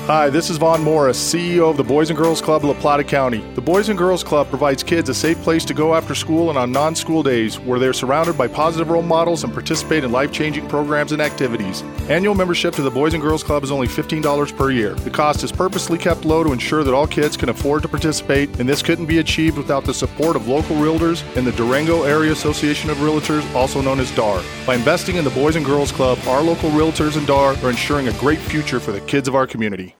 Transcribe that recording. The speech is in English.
Hi, this is Vaughn Morris, CEO of the Boys and Girls Club of La Plata County. The Boys and Girls Club provides kids a safe place to go after school and on non-school days where they're surrounded by positive role models and participate in life-changing programs and activities. Annual membership to the Boys and Girls Club is only $15 per year. The cost is purposely kept low to ensure that all kids can afford to participate, and this couldn't be achieved without the support of local realtors and the Durango Area Association of Realtors, also known as DAR. By investing in the Boys and Girls Club, our local realtors and DAR are ensuring a great future for the kids of our community.